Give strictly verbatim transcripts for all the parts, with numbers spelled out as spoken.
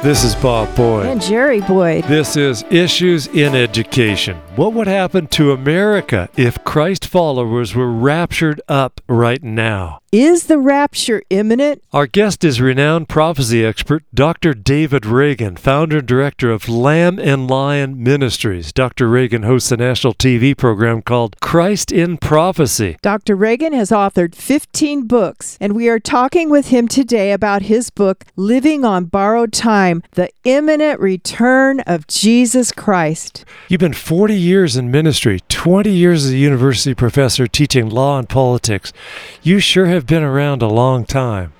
This is Bob Boyd. And Jerry Boyd. This is Issues in Education. What would happen to America if Christ followers were raptured up right now? Is the rapture imminent? Our guest is renowned prophecy expert Doctor David Reagan, founder and director of Lamb and Lion Ministries. Doctor Reagan hosts a national T V program called Christ in Prophecy. Doctor Reagan has authored fifteen books, and we are talking with him today about his book, Living on Borrowed Time, The Imminent Return of Jesus Christ. You've been forty years in ministry, twenty years as a university professor teaching law and politics. You sure have been around a long time.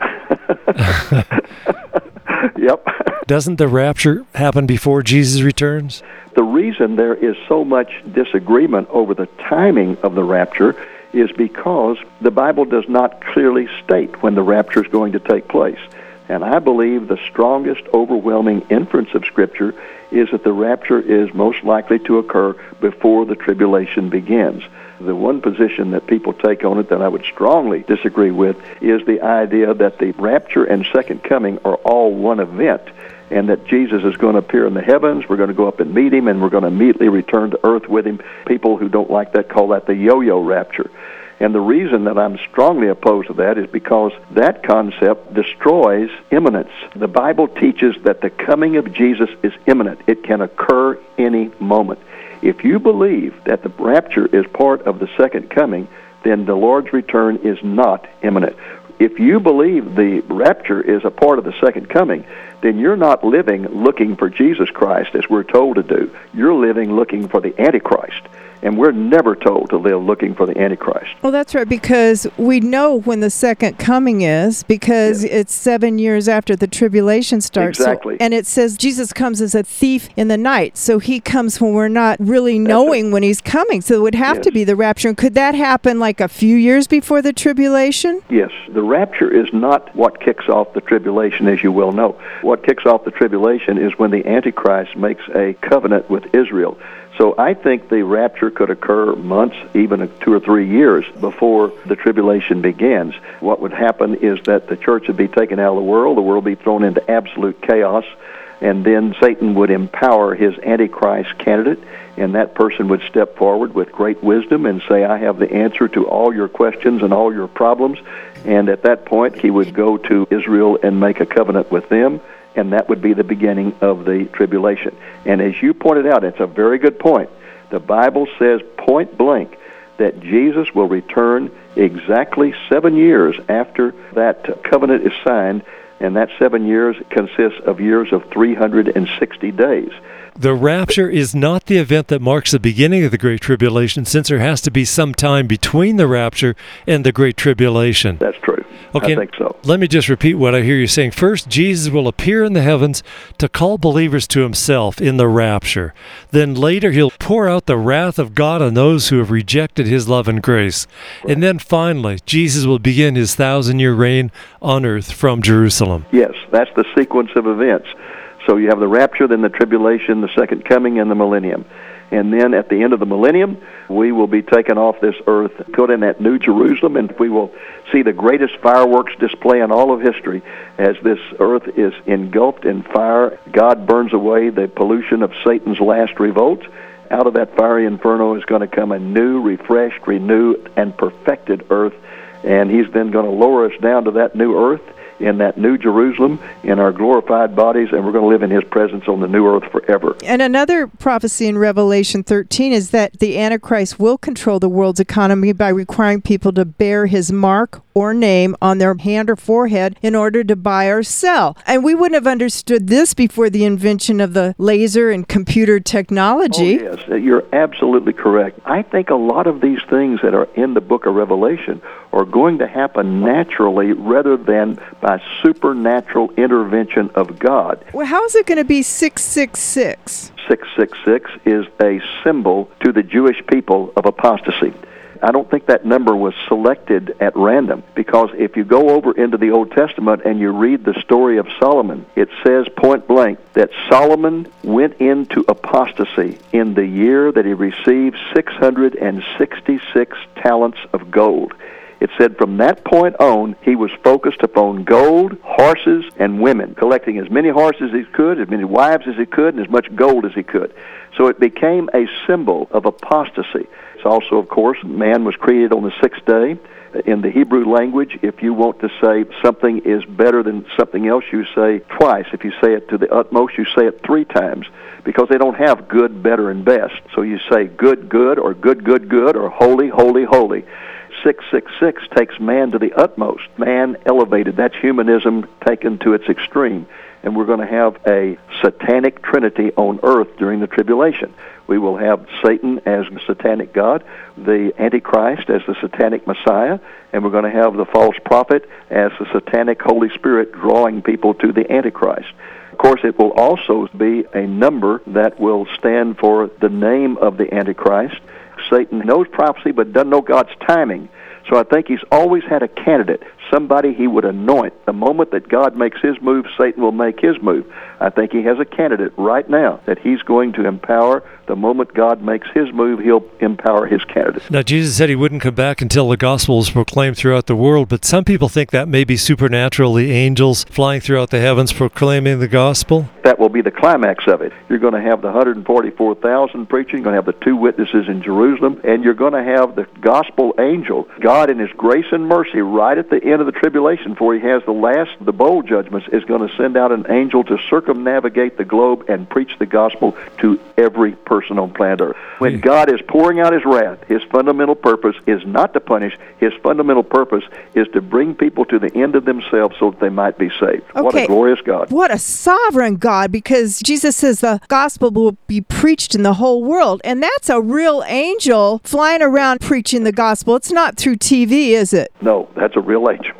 Yep. Doesn't the rapture happen before Jesus returns? The reason there is so much disagreement over the timing of the rapture is because the Bible does not clearly state when the rapture is going to take place. And I believe the strongest, overwhelming inference of Scripture is that the rapture is most likely to occur before the tribulation begins. The one position that people take on it that I would strongly disagree with is the idea that the rapture and second coming are all one event, and that Jesus is going to appear in the heavens, we're going to go up and meet him, and we're going to immediately return to earth with him. People who don't like that call that the yo-yo rapture. And the reason that I'm strongly opposed to that is because that concept destroys imminence. The Bible teaches that the coming of Jesus is imminent. It can occur any moment. If you believe that the rapture is part of the second coming, then the Lord's return is not imminent. If you believe the rapture is a part of the second coming, then you're not living looking for Jesus Christ as we're told to do. You're living looking for the Antichrist. And we're never told to live looking for the Antichrist. Well, that's right, because we know when the second coming is, because yes. It's seven years after the tribulation starts. Exactly. So, and it says Jesus comes as a thief in the night, so he comes when we're not really knowing when he's coming. So it would have yes. to be the rapture. And could that happen like a few years before the tribulation? Yes. The rapture is not what kicks off the tribulation, as you well know. What kicks off the tribulation is when the Antichrist makes a covenant with Israel. So I think the rapture could occur months, even two or three years before the tribulation begins. What would happen is that the church would be taken out of the world, the world would be thrown into absolute chaos, and then Satan would empower his Antichrist candidate, and that person would step forward with great wisdom and say, I have the answer to all your questions and all your problems. And at that point, he would go to Israel and make a covenant with them, and that would be the beginning of the tribulation. And as you pointed out, it's a very good point. The Bible says point blank that Jesus will return exactly seven years after that covenant is signed, and that seven years consists of years of three hundred sixty days. The rapture is not the event that marks the beginning of the Great Tribulation, since there has to be some time between the rapture and the Great Tribulation. That's true. Okay, I think so. Let me just repeat what I hear you saying. First, Jesus will appear in the heavens to call believers to himself in the rapture. Then later, he'll pour out the wrath of God on those who have rejected his love and grace. Right. And then finally, Jesus will begin his thousand-year reign on earth from Jerusalem. Yes, that's the sequence of events. So you have the rapture, then the tribulation, the second coming, and the millennium. And then at the end of the millennium, we will be taken off this earth, put in that New Jerusalem, and we will see the greatest fireworks display in all of history as this earth is engulfed in fire. God burns away the pollution of Satan's last revolt. Out of that fiery inferno is going to come a new, refreshed, renewed, and perfected earth. And he's then going to lower us down to that new earth, in that new Jerusalem, in our glorified bodies, and we're going to live in his presence on the new earth forever. And another prophecy in Revelation thirteen is that the Antichrist will control the world's economy by requiring people to bear his mark or name on their hand or forehead in order to buy or sell. And we wouldn't have understood this before the invention of the laser and computer technology. Oh, yes, you're absolutely correct. I think a lot of these things that are in the book of Revelation are going to happen naturally rather than by supernatural intervention of God. Well, how is it going to be six six six? six six six is a symbol to the Jewish people of apostasy. I don't think that number was selected at random, because if you go over into the Old Testament and you read the story of Solomon, it says point blank that Solomon went into apostasy in the year that he received six hundred sixty-six talents of gold. It said from that point on, he was focused upon gold, horses, and women, collecting as many horses as he could, as many wives as he could, and as much gold as he could. So it became a symbol of apostasy. It's also, of course, man was created on the sixth day. In the Hebrew language, if you want to say something is better than something else, you say twice. If you say it to the utmost, you say it three times, because they don't have good, better, and best. So you say good, good, or good, good, good, or holy, holy, holy. six six six takes man to the utmost. Man elevated. That's humanism taken to its extreme. And we're going to have a satanic trinity on earth during the tribulation. We will have Satan as the satanic God, the Antichrist as the satanic Messiah, and we're going to have the false prophet as the satanic Holy Spirit drawing people to the Antichrist. Of course, it will also be a number that will stand for the name of the Antichrist. Satan knows prophecy but doesn't know God's timing. So I think he's always had a candidate, somebody he would anoint. The moment that God makes his move, Satan will make his move. I think he has a candidate right now that he's going to empower. The moment God makes his move, he'll empower his candidate. Now, Jesus said he wouldn't come back until the gospel is proclaimed throughout the world, but some people think that may be supernaturally angels flying throughout the heavens proclaiming the gospel. That will be the climax of it. You're going to have the one hundred forty-four thousand preaching, you're going to have the two witnesses in Jerusalem, and you're going to have the gospel angel, God in his grace and mercy, right at the end of the tribulation, before he has the last, the bowl judgments, is going to send out an angel to circumnavigate the globe and preach the gospel to every person on planet Earth. When God is pouring out his wrath, his fundamental purpose is not to punish. His fundamental purpose is to bring people to the end of themselves so that they might be saved. Okay. What a glorious God. What a sovereign God, because Jesus says the gospel will be preached in the whole world. And that's a real angel flying around preaching the gospel. It's not through T V, is it? No, that's a real angel.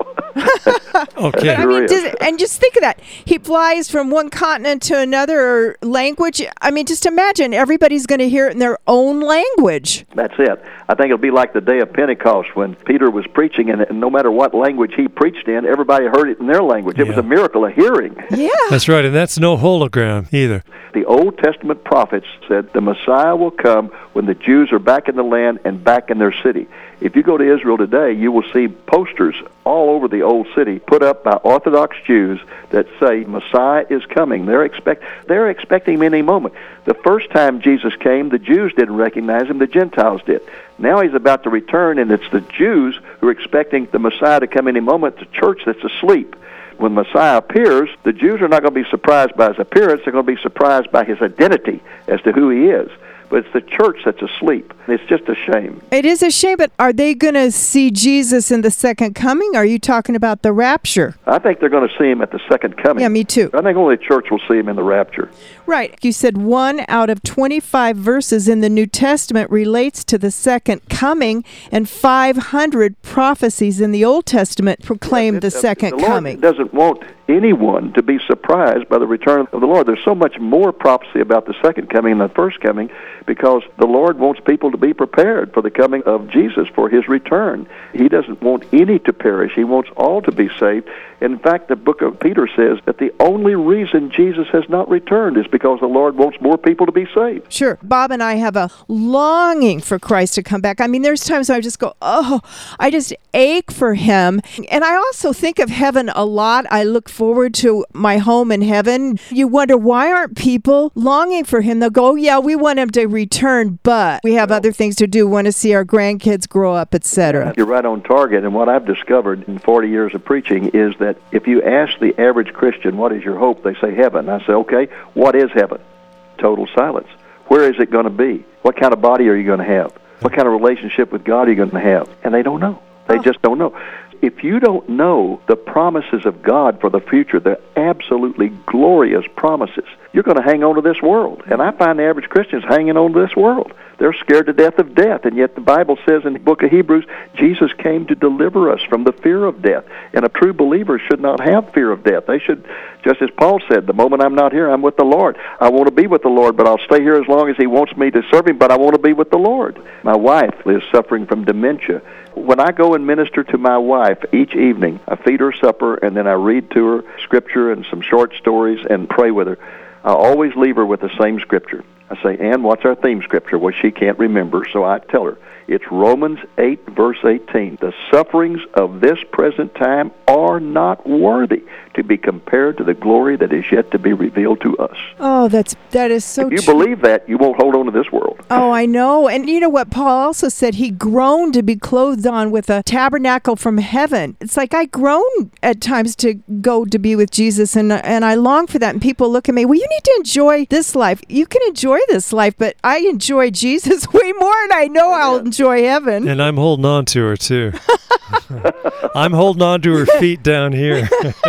Okay. I mean, does, and just think of that. He flies from one continent to another language. I mean, just imagine everybody's going to hear it in their own language. That's it. I think it'll be like the day of Pentecost when Peter was preaching, and, and no matter what language he preached in, everybody heard it in their language. It Yeah. was a miracle of hearing. Yeah. That's right, and that's no hologram either. The Old Testament prophets said the Messiah will come when the Jews are back in the land and back in their city. If you go to Israel today, you will see posters all over the old city put up by Orthodox Jews that say Messiah is coming. They're expect they're expecting him any moment. The first time Jesus came, the Jews didn't recognize him, the Gentiles did. Now he's about to return, and it's the Jews who are expecting the Messiah to come any moment, the church that's asleep. When Messiah appears, the Jews are not going to be surprised by his appearance. They're going to be surprised by his identity as to who he is. But it's the church that's asleep. It's just a shame. It is a shame, but are they going to see Jesus in the second coming? Are you talking about the rapture? I think they're going to see him at the second coming. Yeah, me too. I think only the church will see him in the rapture. Right. You said one out of twenty-five verses in the New Testament relates to the second coming, and five hundred prophecies in the Old Testament proclaim It- the uh, second the Lord coming. doesn't want anyone to be surprised by the return of the Lord. There's so much more prophecy about the second coming than the first coming, because the Lord wants people to be prepared for the coming of Jesus, for his return. He doesn't want any to perish. He wants all to be saved. In fact, the book of Peter says that the only reason Jesus has not returned is because the Lord wants more people to be saved. Sure. Bob and I have a longing for Christ to come back. I mean, there's times I just go, oh, I just ache for him. And I also think of heaven a lot. I look forward to my home in heaven. You wonder, why aren't people longing for him? They'll go, oh, yeah, we want him to return, but we have other things to do, want to see our grandkids grow up, et cetera. You're right on target, and what I've discovered in forty years of preaching is that if you ask the average Christian, what is your hope, they say heaven. I say, okay, what is heaven? Total silence. Where is it going to be? What kind of body are you going to have? What kind of relationship with God are you going to have? And they don't know. They Oh. just don't know. If you don't know the promises of God for the future, the absolutely glorious promises, you're going to hang on to this world. And I find the average Christians hanging on to this world. They're scared to death of death, and yet the Bible says in the book of Hebrews, Jesus came to deliver us from the fear of death. And a true believer should not have fear of death. They should, just as Paul said, the moment I'm not here, I'm with the Lord. I want to be with the Lord, but I'll stay here as long as he wants me to serve him, but I want to be with the Lord. My wife is suffering from dementia. When I go and minister to my wife each evening, I feed her supper, and then I read to her scripture and some short stories and pray with her. I always leave her with the same scripture. I say, Ann, what's our theme scripture? Well, she can't remember, so I tell her. It's Romans eight, verse eighteen. The sufferings of this present time are not worthy to be compared to the glory that is yet to be revealed to us. Oh, that's that is so If you true. believe that, you won't hold on to this world. Oh, I know. And you know what Paul also said? He groaned to be clothed on with a tabernacle from heaven. It's like I groan at times to go to be with Jesus, and and I long for that. And people look at me, well, you need to enjoy this life. You can enjoy this life, but I enjoy Jesus way more, and I know I'll enjoy heaven. And I'm holding on to her, too. I'm holding on to her feet down here.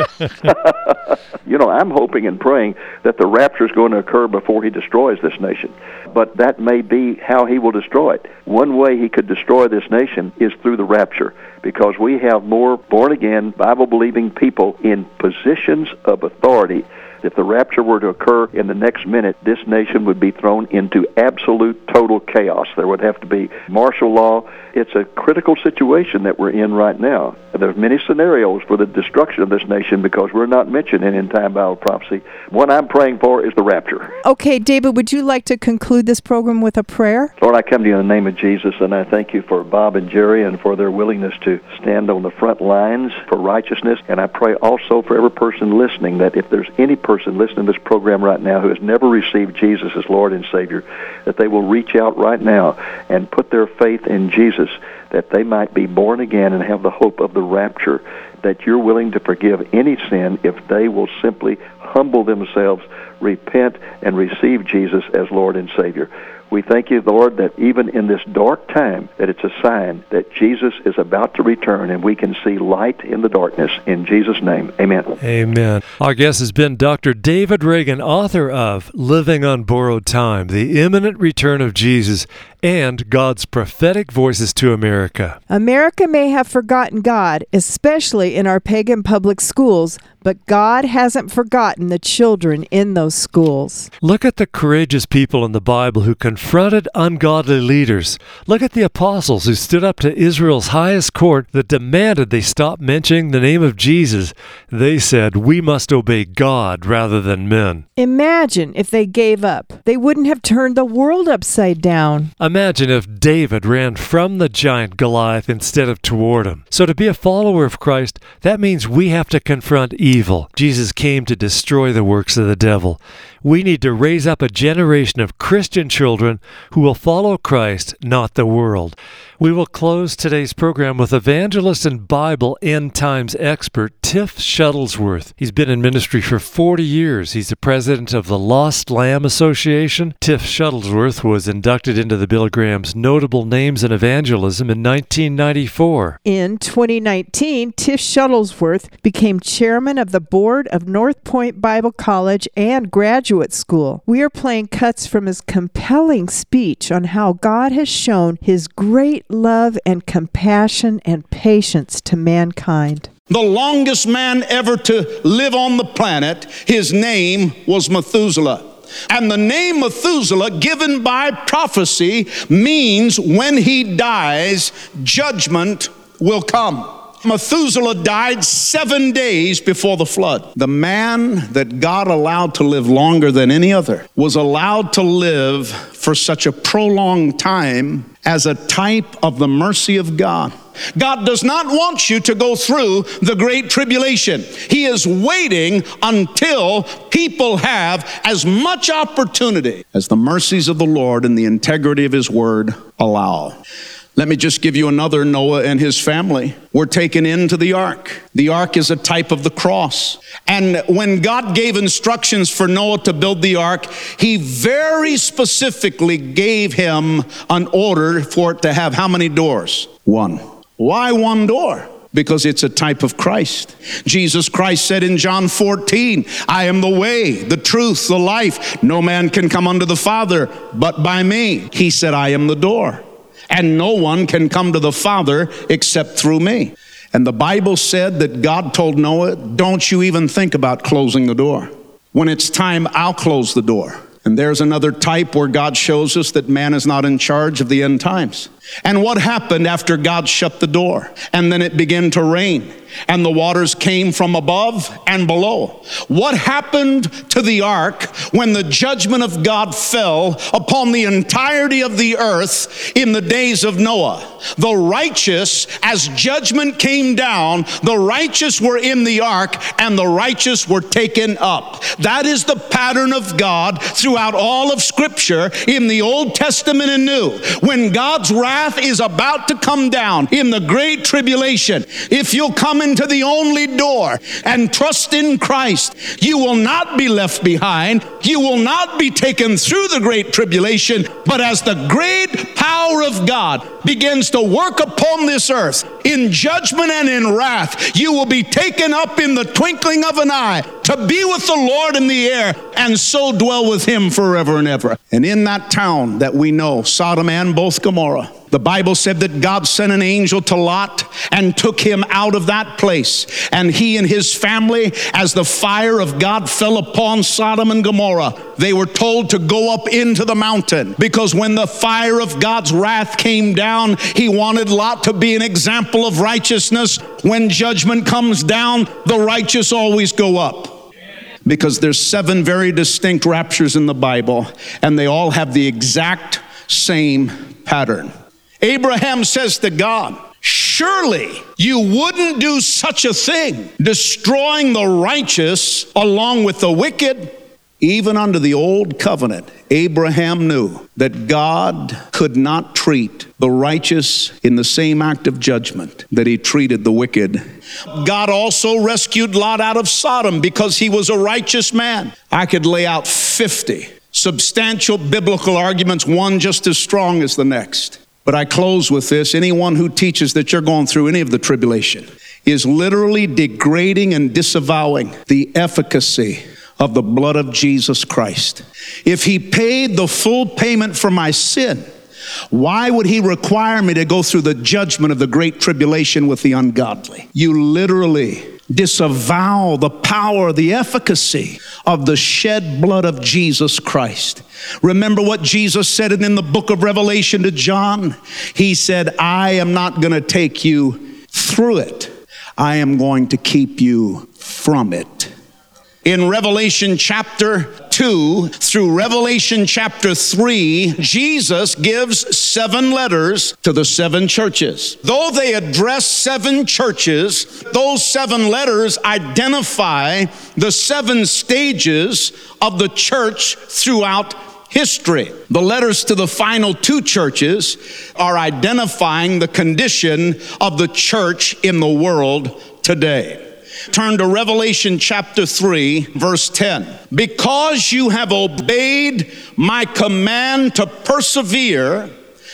You know, I'm hoping and praying that the rapture is going to occur before he destroys this nation. But that may be how he will destroy it. One way he could destroy this nation is through the rapture, because we have more born-again, Bible-believing people in positions of authority. If the rapture were to occur in the next minute, this nation would be thrown into absolute, total chaos. There would have to be martial law. It's a critical situation that we're in right now. There's many scenarios for the destruction of this nation because we're not mentioned in end-time Bible prophecy. One I'm praying for is the rapture. Okay, David, would you like to conclude this program with a prayer? Lord, I come to you in the name of Jesus, and I thank you for Bob and Jerry and for their willingness to stand on the front lines for righteousness. And I pray also for every person listening that if there's any person listening to this program right now who has never received Jesus as Lord and Savior, that they will reach out right now and put their faith in Jesus, that they might be born again and have the hope of the rapture, that you're willing to forgive any sin if they will simply humble themselves, repent, and receive Jesus as Lord and Savior. We thank you, Lord, that even in this dark time, that it's a sign that Jesus is about to return and we can see light in the darkness. In Jesus' name, amen. Amen. Our guest has been Doctor David Reagan, author of Living on Borrowed Time, The Imminent Return of Jesus, and God's Prophetic Voices to America. America may have forgotten God, especially in our pagan public schools, but God hasn't forgotten the children in those schools. Look at the courageous people in the Bible who confronted ungodly leaders. Look at the apostles who stood up to Israel's highest court that demanded they stop mentioning the name of Jesus. They said, we must obey God rather than men. Imagine if they gave up. They wouldn't have turned the world upside down. Imagine if David ran from the giant Goliath instead of toward him. So to be a follower of Christ, that means we have to confront evil. Jesus came to destroy the works of the devil. We need to raise up a generation of Christian children who will follow Christ, not the world. We will close today's program with evangelist and Bible end times expert Tiff Shuttlesworth. He's been in ministry for forty years. He's the president of the Lost Lamb Association. Tiff Shuttlesworth was inducted into the Billy Graham's Notable Names in Evangelism in nineteen ninety-four. In twenty nineteen, Tiff Shuttlesworth became chairman of the board of North Point Bible College and Graduate School. We are playing cuts from his compelling speech on how God has shown his great love and compassion and patience to mankind. The longest man ever to live on the planet, his name was Methuselah. And the name Methuselah, given by prophecy, means when he dies, judgment will come. Methuselah died seven days before the flood. The man that God allowed to live longer than any other was allowed to live for such a prolonged time as a type of the mercy of God. God does not want you to go through the great tribulation. He is waiting until people have as much opportunity as the mercies of the Lord and the integrity of his word allow. Let me just give you another. Noah and his family were taken into the ark. The ark is a type of the cross. And when God gave instructions for Noah to build the ark, he very specifically gave him an order for it to have how many doors? One. Why one door? Because it's a type of Christ. Jesus Christ said in John fourteen, I am the way, the truth, the life. No man can come unto the Father but by me. He said, I am the door. And no one can come to the Father except through me. And the Bible said that God told Noah, don't you even think about closing the door. When it's time, I'll close the door. And there's another type where God shows us that man is not in charge of the end times. And what happened after God shut the door? And then it began to rain, and the waters came from above and below. What happened to the ark when the judgment of God fell upon the entirety of the earth in the days of Noah? The righteous, as judgment came down, the righteous were in the ark, and the righteous were taken up. That is the pattern of God throughout all of Scripture in the Old Testament and New. When God's wrath is about to come down in the great tribulation, if you'll come into the only door and trust in Christ, you will not be left behind. You will not be taken through the great tribulation, but as the great power of God begins to work upon this earth in judgment and in wrath, you will be taken up in the twinkling of an eye to be with the Lord in the air, and so dwell with him forever and ever. And in that town that we know, Sodom and both Gomorrah, the Bible said that God sent an angel to Lot and took him out of that place. And he and his family, as the fire of God fell upon Sodom and Gomorrah, they were told to go up into the mountain, because when the fire of God's wrath came down, he wanted Lot to be an example of righteousness. When judgment comes down, the righteous always go up. Because there's seven very distinct raptures in the Bible, and they all have the exact same pattern. Abraham says to God, surely you wouldn't do such a thing, destroying the righteous along with the wicked. Even under the old covenant, Abraham knew that God could not treat the righteous in the same act of judgment that he treated the wicked. God also rescued Lot out of Sodom because he was a righteous man. I could lay out fifty substantial biblical arguments, one just as strong as the next. But I close with this. Anyone who teaches that you're going through any of the tribulation is literally degrading and disavowing the efficacy of the blood of Jesus Christ. If he paid the full payment for my sin, why would he require me to go through the judgment of the great tribulation with the ungodly? You literally disavow the power, the efficacy of the shed blood of Jesus Christ. Remember what Jesus said in the book of Revelation to John? He said, I am not going to take you through it. I am going to keep you from it. In Revelation chapter two through Revelation chapter three, Jesus gives seven letters to the seven churches. Though they address seven churches, those seven letters identify the seven stages of the church throughout history. The letters to the final two churches are identifying the condition of the church in the world today. Turn to Revelation chapter three, verse ten. Because you have obeyed my command to persevere,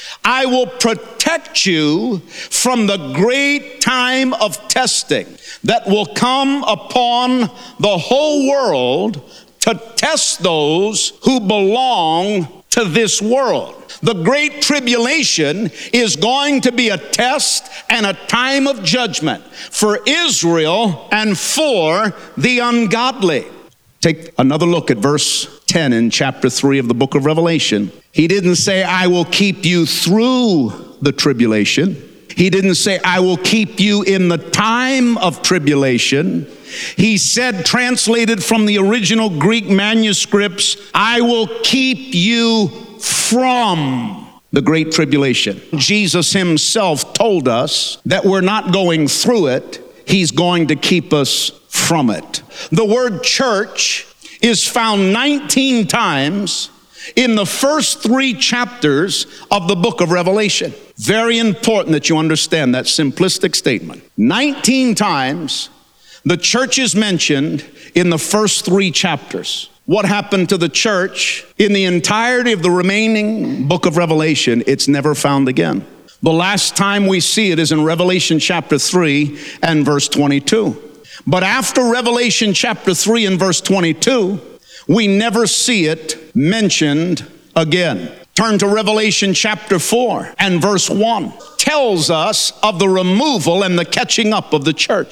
I will protect you from the great time of testing that will come upon the whole world to test those who belong to this world. The great tribulation is going to be a test and a time of judgment for Israel and for the ungodly. Take another look at verse ten in chapter three of the book of Revelation. He didn't say, I will keep you through the tribulation. He didn't say, I will keep you in the time of tribulation. He said, translated from the original Greek manuscripts, I will keep you from the great tribulation. Jesus himself told us that we're not going through it. He's going to keep us from it. The word church is found nineteen times in the first three chapters of the book of Revelation. Very important that you understand that simplistic statement. nineteen times the church is mentioned in the first three chapters. What happened to the church in the entirety of the remaining book of Revelation? It's never found again. The last time we see it is in Revelation chapter three and verse twenty-two. But after Revelation chapter three and verse twenty-two, we never see it mentioned again. Turn to Revelation chapter four and verse one. Tells us of the removal and the catching up of the church.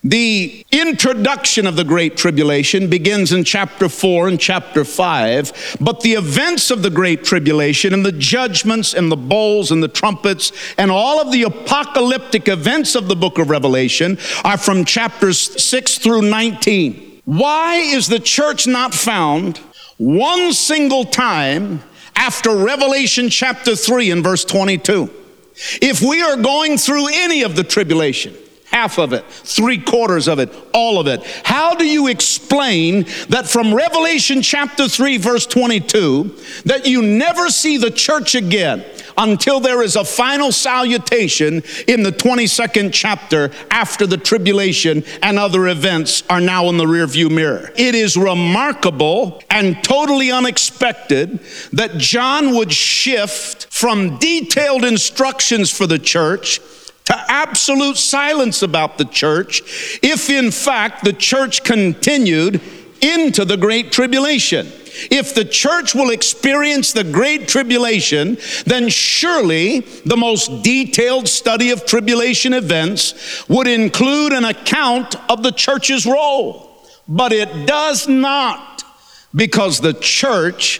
The introduction of the Great Tribulation begins in chapter four and chapter five, but the events of the Great Tribulation and the judgments and the bowls and the trumpets and all of the apocalyptic events of the book of Revelation are from chapters six through nineteen. Why is the church not found one single time after Revelation chapter three and verse twenty-two? If we are going through any of the tribulation, half of it, three quarters of it, all of it, how do you explain that from Revelation chapter three verse twenty-two that you never see the church again until there is a final salutation in the twenty-second chapter after the tribulation and other events are now in the rearview mirror? It is remarkable and totally unexpected that John would shift from detailed instructions for the church to absolute silence about the church, if in fact the church continued into the Great Tribulation. If the church will experience the Great Tribulation, then surely the most detailed study of tribulation events would include an account of the church's role. But it does not, because the church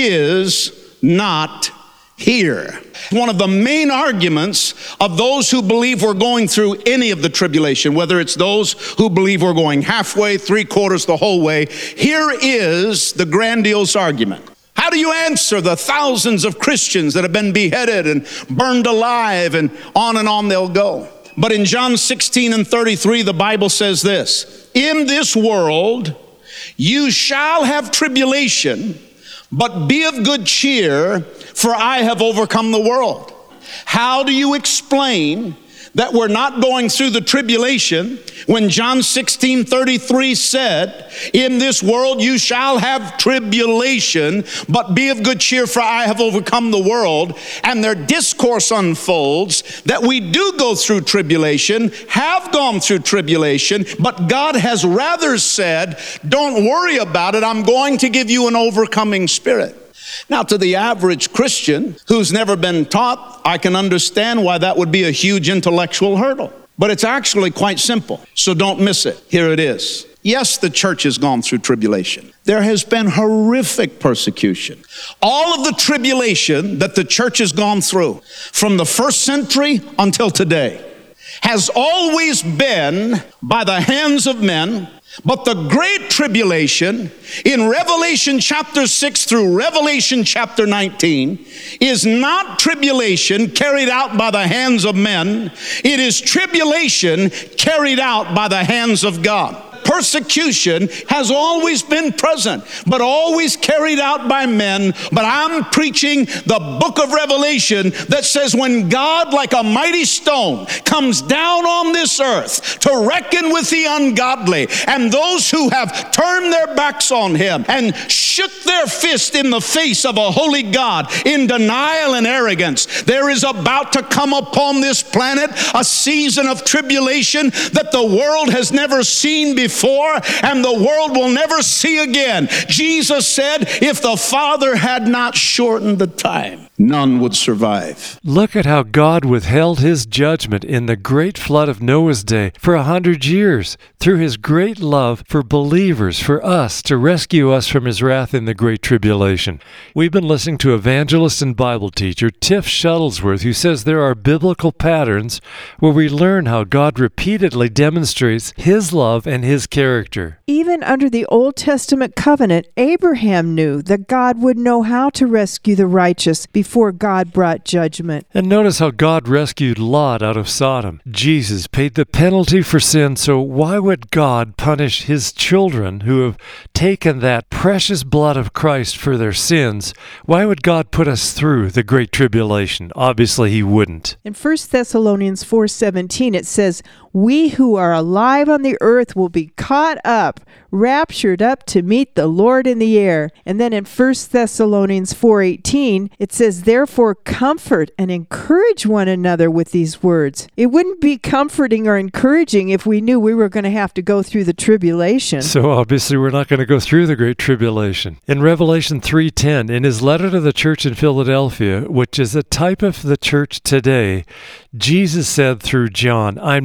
is not here. One of the main arguments of those who believe we're going through any of the tribulation, whether it's those who believe we're going halfway, three quarters, the whole way, here is the grandiose argument. How do you answer the thousands of Christians that have been beheaded and burned alive, and on and on they'll go? But in John sixteen and thirty-three, the Bible says this: in this world you shall have tribulation, but be of good cheer, for I have overcome the world. How do you explain that we're not going through the tribulation when John sixteen thirty-three said, in this world you shall have tribulation, but be of good cheer, for I have overcome the world? And their discourse unfolds that we do go through tribulation, have gone through tribulation, but God has rather said, don't worry about it, I'm going to give you an overcoming spirit. Now, to the average Christian who's never been taught, I can understand why that would be a huge intellectual hurdle. But it's actually quite simple, so don't miss it. Here it is. Yes, the church has gone through tribulation. There has been horrific persecution. All of the tribulation that the church has gone through from the first century until today has always been by the hands of men. But the Great Tribulation in Revelation chapter six through Revelation chapter nineteen is not tribulation carried out by the hands of men. It is tribulation carried out by the hands of God. Persecution has always been present, but always carried out by men. But I'm preaching the book of Revelation that says when God, like a mighty stone, comes down on this earth to reckon with the ungodly and those who have turned their backs on him and shook their fist in the face of a holy God in denial and arrogance, there is about to come upon this planet a season of tribulation that the world has never seen before. Before, and the world will never see again. Jesus said, if the Father had not shortened the time, none would survive. Look at how God withheld his judgment in the great flood of Noah's day for a hundred years through his great love for believers, for us, to rescue us from his wrath in the Great Tribulation. We've been listening to evangelist and Bible teacher Tiff Shuttlesworth, who says there are biblical patterns where we learn how God repeatedly demonstrates his love and his character. Even under the Old Testament covenant, Abraham knew that God would know how to rescue the righteous before God brought judgment. And notice how God rescued Lot out of Sodom. Jesus paid the penalty for sin, so why would God punish his children who have taken that precious blood of Christ for their sins? Why would God put us through the Great Tribulation? Obviously, he wouldn't. In First Thessalonians four seventeen, it says, we who are alive on the earth will be caught up, raptured up to meet the Lord in the air. And then in First Thessalonians four eighteen, it says, therefore comfort and encourage one another with these words. It wouldn't be comforting or encouraging if we knew we were going to have to go through the tribulation. So obviously we're not going to go through the Great Tribulation. In Revelation three ten, in his letter to the church in Philadelphia, which is a type of the church today, Jesus said through John, I'm not going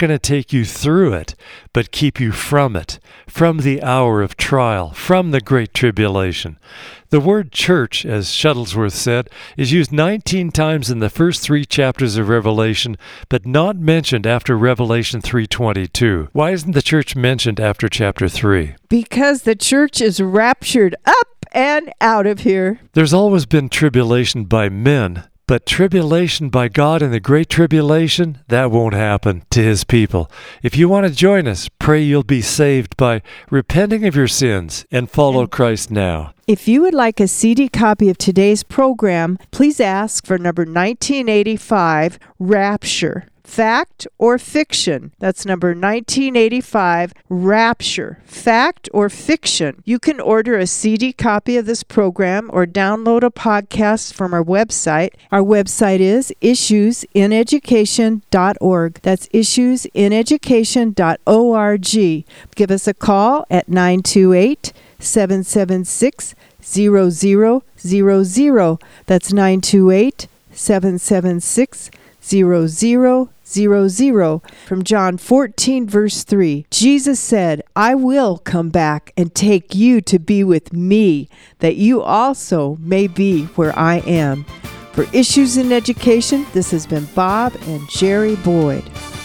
going to take you through it, but keep you from it, from the hour of trial, from the great tribulation. The word church, as Shuttlesworth said, is used nineteen times in the first three chapters of Revelation, but not mentioned after Revelation three twenty-two. Why isn't the church mentioned after chapter three? Because the church is raptured up and out of here. There's always been tribulation by men, but tribulation by God in the Great Tribulation, that won't happen to His people. If you want to join us, pray you'll be saved by repenting of your sins and follow Christ now. If you would like a C D copy of today's program, please ask for number nineteen eighty-five, Rapture. Fact or fiction? That's number nineteen eighty-five, Rapture. Fact or fiction? You can order a C D copy of this program or download a podcast from our website. Our website is issues in education dot org. That's issues in education dot org. Give us a call at nine two eight, seven seven six, zero zero zero zero. That's nine two eight, seven seven six, zero zero zero zero. From John fourteen, verse three, Jesus said, I will come back and take you to be with me, that you also may be where I am. For Issues in Education, this has been Bob and Jerry Boyd.